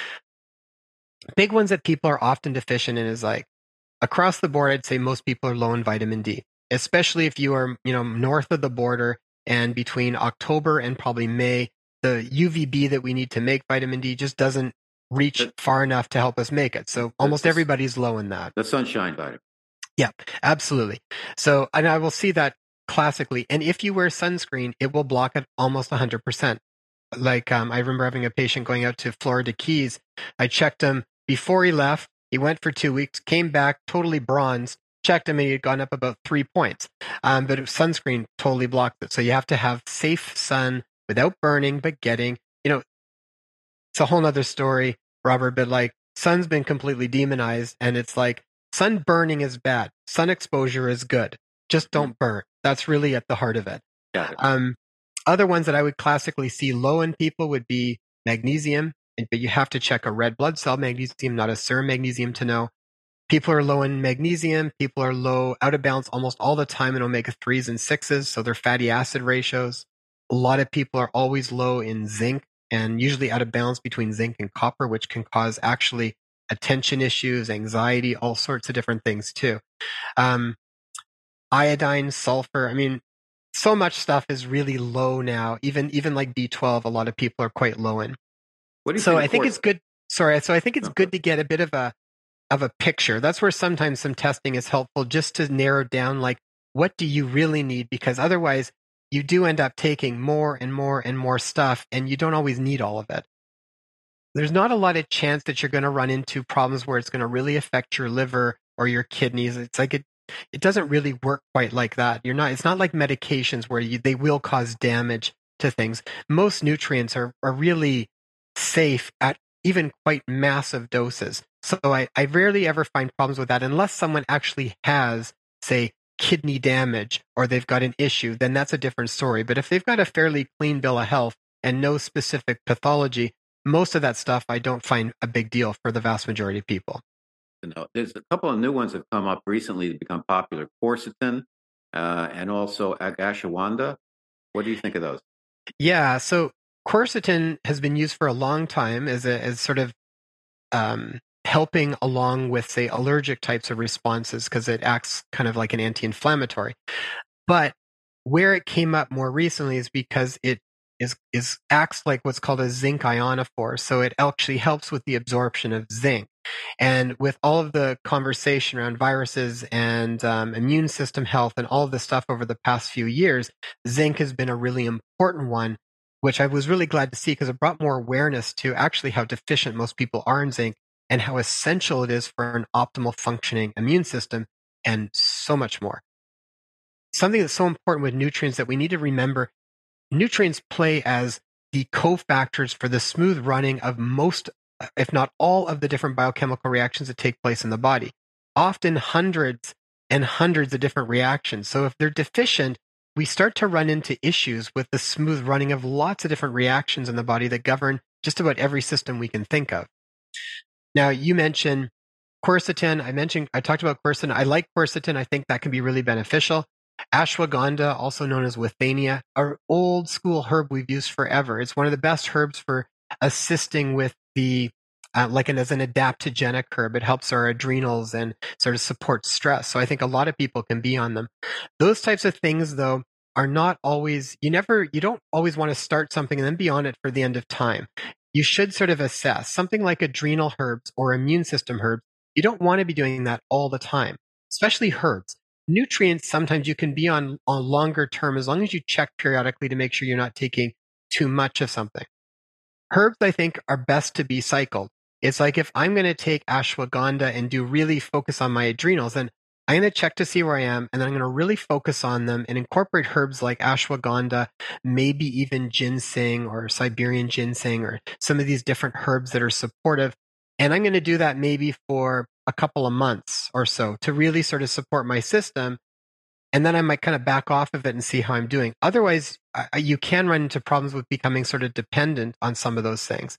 Speaker 7: Big ones that people are often deficient in is like across the board, I'd say most people are low in vitamin D, especially if you are, north of the border and between October and probably May, the UVB that we need to make vitamin D just doesn't reach far enough to help us make it. So almost everybody's low in that.
Speaker 2: The sunshine vitamin.
Speaker 7: Yeah, absolutely. So, and I will see that classically. And if you wear sunscreen, it will block it almost 100%. Like I remember having a patient going out to Florida Keys. I checked him before he left. He went for 2 weeks, came back totally bronzed, checked him, and he had gone up about 3 points. But sunscreen totally blocked it. So you have to have safe sun without burning, but getting, it's a whole nother story, Robert, but like sun's been completely demonized, and it's like sun burning is bad. Sun exposure is good. Just don't burn. That's really at the heart of it.
Speaker 2: Got it.
Speaker 7: Other ones that I would classically see low in people would be magnesium, but you have to check a red blood cell magnesium, not a serum magnesium, to know. People are low in magnesium. People are low out of balance almost all the time in omega-3s and 6s, so they're fatty acid ratios. A lot of people are always low in zinc and usually out of balance between zinc and copper, which can cause actually attention issues, anxiety, all sorts of different things too. Iodine, sulfur, so much stuff is really low now. Even like B12, a lot of people are quite low in.
Speaker 2: What do you
Speaker 7: so
Speaker 2: think
Speaker 7: I think it's good. Sorry. So I think it's good to get a bit of a picture. That's where sometimes some testing is helpful, just to narrow down, like, what do you really need? Because otherwise you do end up taking more and more and more stuff, and you don't always need all of it. There's not a lot of chance that you're going to run into problems where it's going to really affect your liver or your kidneys. It's like it doesn't really work quite like that. It's not like medications where they will cause damage to things. Most nutrients are really safe at even quite massive doses. So I rarely ever find problems with that unless someone actually has, say, kidney damage or they've got an issue, then that's a different story. But if they've got a fairly clean bill of health and no specific pathology, most of that stuff I don't find a big deal for the vast majority of people.
Speaker 2: There's a couple of new ones that have come up recently that become popular: quercetin and also ashwagandha. What do you think of those?
Speaker 7: Yeah, so quercetin has been used for a long time as sort of helping along with, say, allergic types of responses, because it acts kind of like an anti-inflammatory. But where it came up more recently is because it acts like what's called a zinc ionophore. So it actually helps with the absorption of zinc. And with all of the conversation around viruses and immune system health and all of this stuff over the past few years, zinc has been a really important one, which I was really glad to see because it brought more awareness to actually how deficient most people are in zinc and how essential it is for an optimal functioning immune system and so much more. Something that's so important with nutrients that we need to remember, nutrients play as the cofactors for the smooth running of most, if not all, of the different biochemical reactions that take place in the body. Often hundreds and hundreds of different reactions. So if they're deficient, we start to run into issues with the smooth running of lots of different reactions in the body that govern just about every system we can think of. Now, you mentioned quercetin. I talked about quercetin. I like quercetin. I think that can be really beneficial. Ashwagandha, also known as withania, are old school herb we've used forever. It's one of the best herbs for assisting with the, as an adaptogenic herb. It helps our adrenals and sort of supports stress. So I think a lot of people can be on them. Those types of things, though, are not always, you don't always want to start something and then be on it for the end of time. You should sort of assess something like adrenal herbs or immune system herbs. You don't want to be doing that all the time, especially herbs. Nutrients, sometimes you can be on longer term as long as you check periodically to make sure you're not taking too much of something. Herbs, I think, are best to be cycled. It's like if I'm going to take ashwagandha and really focus on my adrenals, then I'm going to check to see where I am, and then I'm going to really focus on them and incorporate herbs like ashwagandha, maybe even ginseng or Siberian ginseng or some of these different herbs that are supportive. And I'm going to do that maybe for a couple of months or so to really sort of support my system. And then I might kind of back off of it and see how I'm doing. Otherwise, you can run into problems with becoming sort of dependent on some of those things.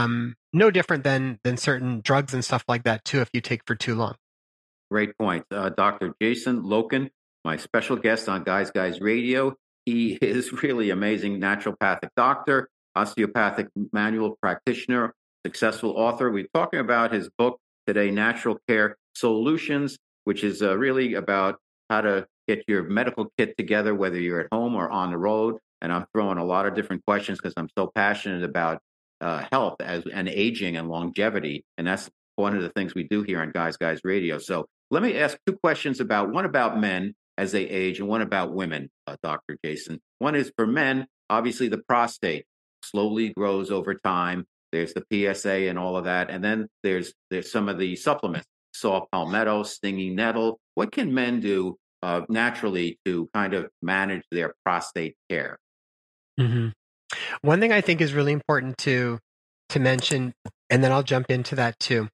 Speaker 7: No different than certain drugs and stuff like that, too, if you take for too long.
Speaker 2: Great point. Dr. Jason Loken, my special guest on Guys Radio. He is really amazing naturopathic doctor, osteopathic manual practitioner, successful author. We're talking about his book today, Natural Care Solutions, which is really about how to get your medical kit together, whether you're at home or on the road. And I'm throwing a lot of different questions because I'm so passionate about health and aging and longevity. And that's one of the things we do here on Guys Radio. So let me ask two questions one about men as they age and one about women, Dr. Jason. One is for men, obviously the prostate slowly grows over time. There's the PSA and all of that. And then there's some of the supplements, saw palmetto, stinging nettle. What can men do naturally to kind of manage their prostate care?
Speaker 7: Mm-hmm. One thing I think is really important to mention, and then I'll jump into that too,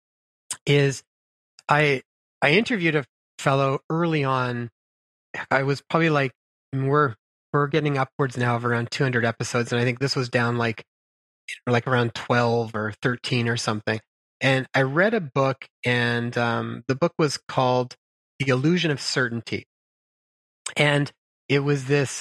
Speaker 7: is I interviewed a fellow early on. I was probably we're getting upwards now of around 200 episodes, and I think this was down like around 12 or 13 or something. And I read a book, and the book was called The Illusion of Certainty. And it was this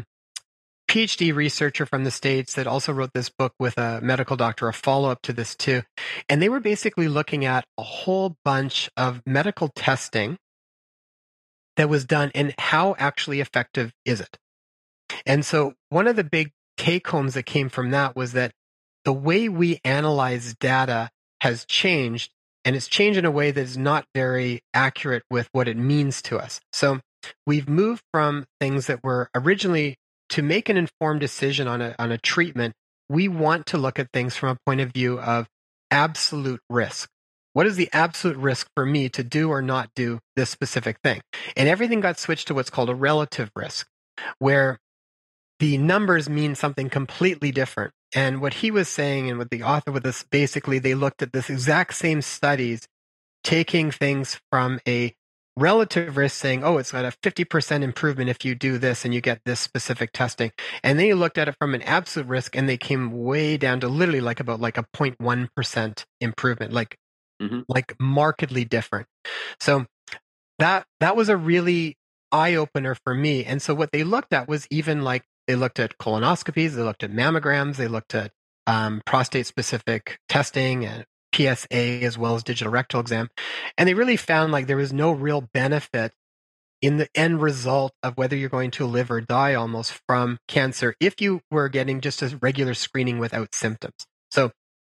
Speaker 7: PhD researcher from the States that also wrote this book with a medical doctor, a follow-up to this too. And they were basically looking at a whole bunch of medical testing that was done and how actually effective is it. And so one of the big take-homes that came from that was that the way we analyze data has changed, and it's changed in a way that is not very accurate with what it means to us. So we've moved from things that were originally to make an informed decision on a treatment. We want to look at things from a point of view of absolute risk. What is the absolute risk for me to do or not do this specific thing? And everything got switched to what's called a relative risk, where the numbers mean something completely different. And what he was saying, and what the author with this, basically, they looked at this exact same studies, taking things from a relative risk, saying, oh, it's got a 50% improvement if you do this and you get this specific testing. And then you looked at it from an absolute risk, and they came way down to literally about a 0.1% improvement, like markedly different. So that was a really eye-opener for me. And so what they looked at was even they looked at colonoscopies, they looked at mammograms, they looked at prostate-specific testing and PSA as well as digital rectal exam. And they really found there was no real benefit in the end result of whether you're going to live or die almost from cancer if you were getting just a regular screening without symptoms. So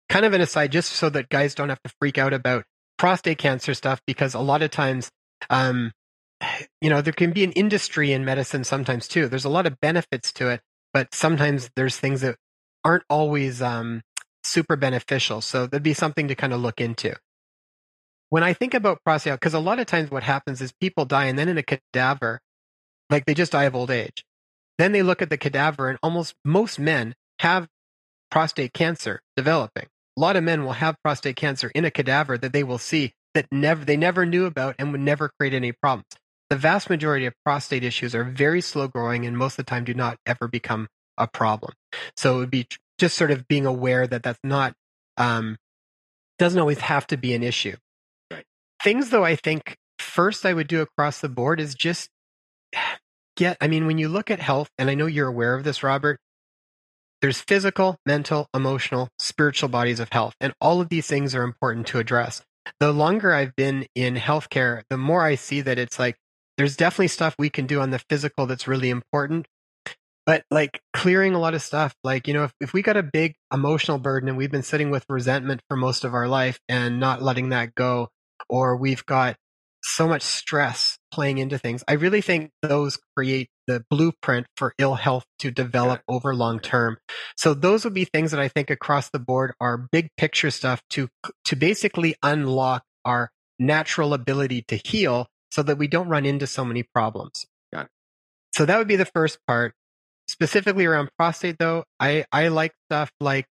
Speaker 7: kind of an aside, just so that guys don't have to freak out about prostate cancer stuff, because a lot of times, there can be an industry in medicine sometimes too. There's a lot of benefits to it, but sometimes there's things that aren't always super beneficial. So that'd be something to kind of look into. When I think about prostate, because a lot of times what happens is people die and then in a cadaver, like they just die of old age. Then they look at the cadaver and most men have prostate cancer developing. A lot of men will have prostate cancer in a cadaver that they will see that they never knew about and would never create any problems. The vast majority of prostate issues are very slow growing and most of the time do not ever become a problem. So it would be just sort of being aware that that's not, doesn't always have to be an issue.
Speaker 2: Right.
Speaker 7: Things though, I think first I would do across the board is just when you look at health, and I know you're aware of this, Robert, there's physical, mental, emotional, spiritual bodies of health. And all of these things are important to address. The longer I've been in healthcare, the more I see that it's like, there's definitely stuff we can do on the physical that's really important. But like clearing a lot of stuff, like, if we got a big emotional burden and we've been sitting with resentment for most of our life and not letting that go, or we've got so much stress playing into things, I really think those create the blueprint for ill health to develop over long term. So those would be things that I think across the board are big picture stuff to basically unlock our natural ability to heal so that we don't run into so many problems.
Speaker 2: Got it.
Speaker 7: So that would be the first part. Specifically around prostate, though, I like stuff like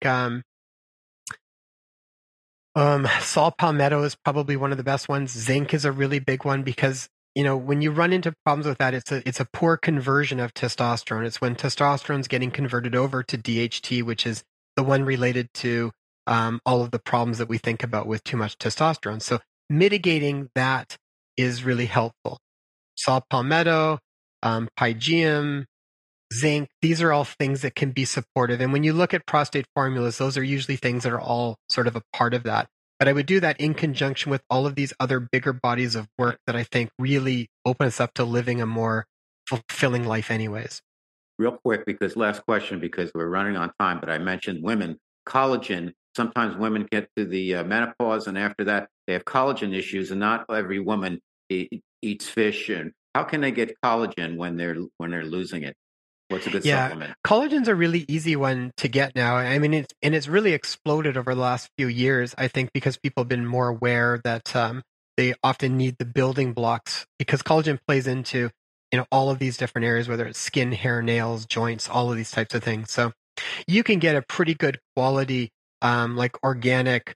Speaker 7: saw palmetto is probably one of the best ones. Zinc is a really big one because, when you run into problems with that, it's a poor conversion of testosterone. It's when testosterone's getting converted over to DHT, which is the one related to all of the problems that we think about with too much testosterone. So mitigating that is really helpful. Saw palmetto, pygeum, zinc, these are all things that can be supportive. And when you look at prostate formulas, those are usually things that are all sort of a part of that. But I would do that in conjunction with all of these other bigger bodies of work that I think really open us up to living a more fulfilling life anyways.
Speaker 2: Real quick, last question, because we're running on time, but I mentioned women. Collagen, sometimes women get to the menopause and after that they have collagen issues, and not every woman eats fish. And how can they get collagen when they're losing it? What's a good supplement?
Speaker 7: Collagen's a really easy one to get now. I mean, it's really exploded over the last few years, I think, because people have been more aware that they often need the building blocks, because collagen plays into all of these different areas, whether it's skin, hair, nails, joints, all of these types of things. So you can get a pretty good quality, like organic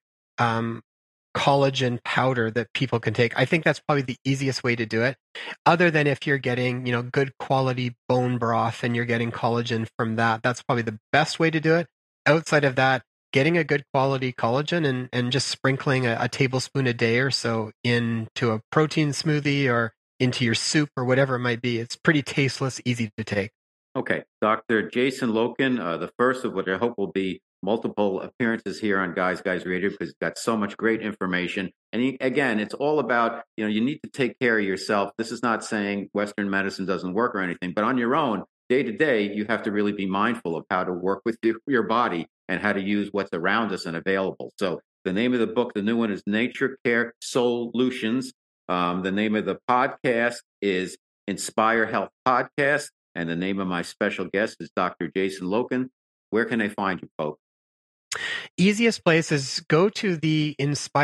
Speaker 7: collagen powder that people can take. I think that's probably the easiest way to do it, other than if you're getting good quality bone broth and you're getting collagen from that. That's probably the best way to do it. Outside of that, getting a good quality collagen and just sprinkling a tablespoon a day or so into a protein smoothie or into your soup or whatever it might be. It's pretty tasteless, easy to take.
Speaker 2: Okay, Dr. Jason Loken, the first of what I hope will be multiple appearances here on Guys Radio, because he's got so much great information. And again, it's all about, you need to take care of yourself. This is not saying Western medicine doesn't work or anything, but on your own, day to day, you have to really be mindful of how to work with your body and how to use what's around us and available. So the name of the book, the new one, is Nature Care Solutions. The name of the podcast is Inspire Health Podcast. And the name of my special guest is Dr. Jason Loken. Where can they find you, folks?
Speaker 7: Easiest place is go to the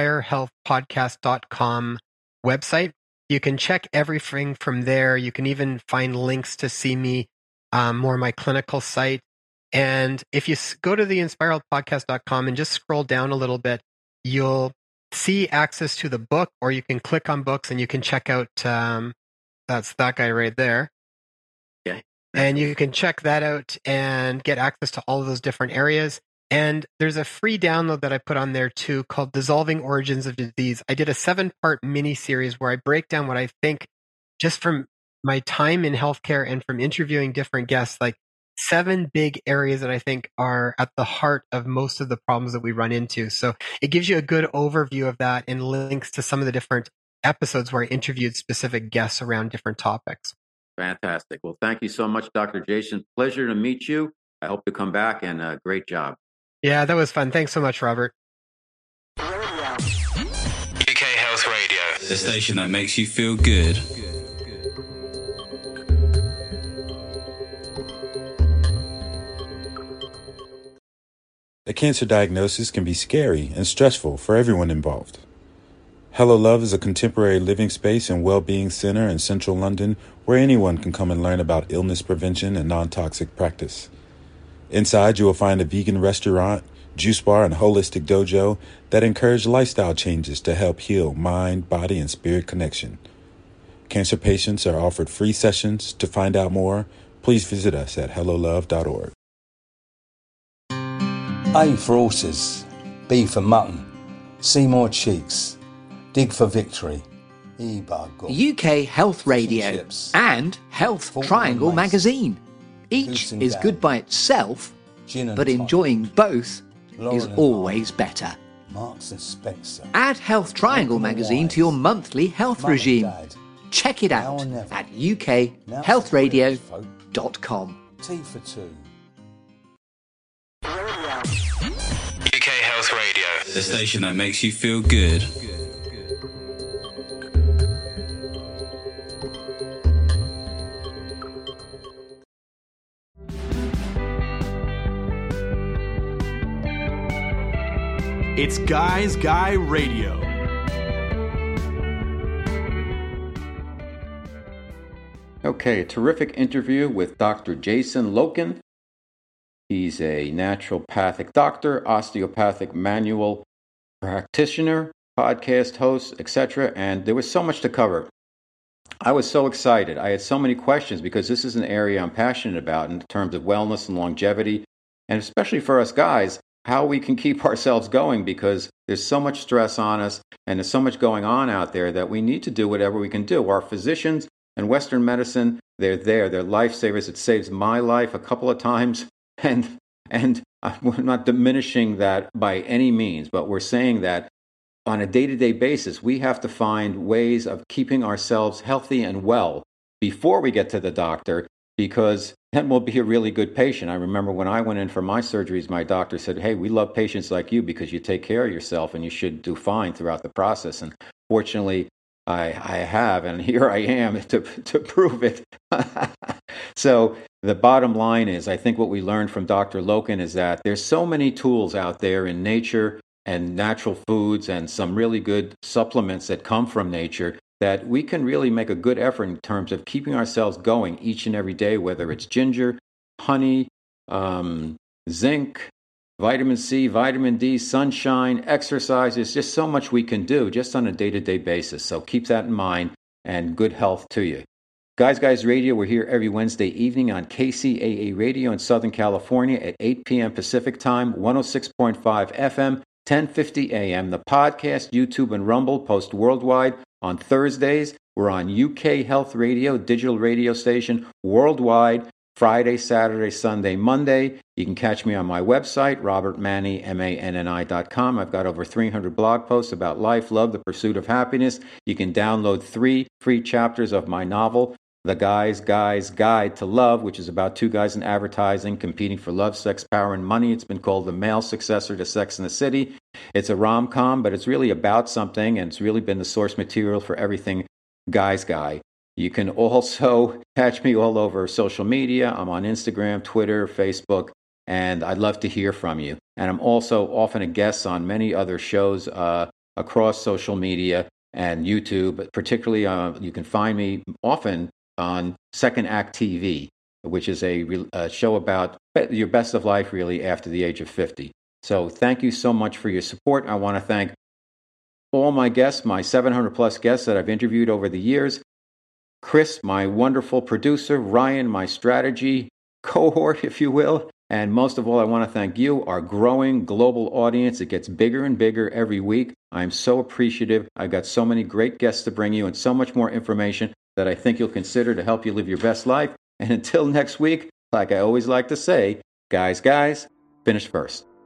Speaker 7: inspirehealthpodcast.com website. You can check everything from there. You can even find links to see me, more my clinical site. And if you go to the inspirehealthpodcast.com and just scroll down a little bit, you'll see access to the book, or you can click on books and you can check out, that's that guy right there.
Speaker 2: Okay.
Speaker 7: And you can check that out and get access to all of those different areas. And there's a free download that I put on there too called Dissolving Origins of Disease. I did a 7-part mini series where I break down what I think, just from my time in healthcare and from interviewing different guests, like 7 big areas that I think are at the heart of most of the problems that we run into. So it gives you a good overview of that and links to some of the different episodes where I interviewed specific guests around different topics.
Speaker 2: Fantastic. Well, thank you so much, Dr. Jason. Pleasure to meet you. I hope to come back, and great job.
Speaker 7: Yeah, that was fun. Thanks so much, Robert.
Speaker 3: The station that makes you feel good.
Speaker 6: A cancer diagnosis can be scary and stressful for everyone involved. Hello Love is a contemporary living space and well-being center in central London where anyone can come and learn about illness prevention and non-toxic practice. Inside, you will find a vegan restaurant, juice bar, and holistic dojo that encourage lifestyle changes to help heal mind, body, and spirit connection. Cancer patients are offered free sessions. To find out more, please visit us at hellolove.org.
Speaker 4: A for horses, B for mutton, Seymour Cheeks, Dig for victory,
Speaker 8: UK Health Radio and Health Triangle magazine. Each is good by itself, but enjoying both is always better.
Speaker 4: Marks and Spencer.
Speaker 8: Add Health Triangle magazine to your monthly health regime. Check it out at ukhealthradio.com.
Speaker 4: T for two.
Speaker 3: UK Health Radio, the station that makes you feel good.
Speaker 1: It's Guys Guy Radio.
Speaker 2: Okay, a terrific interview with Dr. Jason Loken. He's a naturopathic doctor, osteopathic manual practitioner, podcast host, etc. And there was so much to cover. I was so excited. I had so many questions because this is an area I'm passionate about in terms of wellness and longevity, and especially for us guys, how we can keep ourselves going, because there's so much stress on us and there's so much going on out there that we need to do whatever we can do. Our physicians and Western medicine, they're there. They're lifesavers. It saves my life a couple of times. And we're not diminishing that by any means, but we're saying that on a day-to-day basis, we have to find ways of keeping ourselves healthy and well before we get to the doctor, because then we'll be a really good patient. I remember when I went in for my surgeries, my doctor said, "Hey, we love patients like you because you take care of yourself and you should do fine throughout the process." And fortunately, I have, and here I am to prove it. So the bottom line is, I think what we learned from Dr. Loken is that there's so many tools out there in nature and natural foods and some really good supplements that come from nature that we can really make a good effort in terms of keeping ourselves going each and every day, whether it's ginger, honey, zinc, vitamin C, vitamin D, sunshine, exercise. There's just so much we can do just on a day-to-day basis. So keep that in mind, and good health to you. Guys Radio, we're here every Wednesday evening on KCAA Radio in Southern California at 8 p.m. Pacific Time, 106.5 FM, 1050 AM. The podcast, YouTube, and Rumble post worldwide on Thursdays. We're on UK Health Radio, digital radio station, worldwide, Friday, Saturday, Sunday, Monday. You can catch me on my website, robertmanni.com. I've got over 300 blog posts about life, love, the pursuit of happiness. You can download 3 free chapters of my novel, The Guy's Guide to Love, which is about 2 guys in advertising competing for love, sex, power, and money. It's been called the male successor to Sex and the City. It's a rom-com, but it's really about something, and it's really been the source material for everything Guy's Guy. You can also catch me all over social media. I'm on Instagram, Twitter, Facebook, and I'd love to hear from you. And I'm also often a guest on many other shows across social media and YouTube. Particularly, you can find me often on Second Act TV, which is a show about your best of life, really, after the age of 50. So thank you so much for your support. I want to thank all my guests, my 700-plus guests that I've interviewed over the years. Chris, my wonderful producer, Ryan, my strategy cohort, if you will. And most of all, I want to thank you, our growing global audience. It gets bigger and bigger every week. I'm so appreciative. I've got so many great guests to bring you and so much more information that I think you'll consider to help you live your best life. And until next week, like I always like to say, guys, finish first.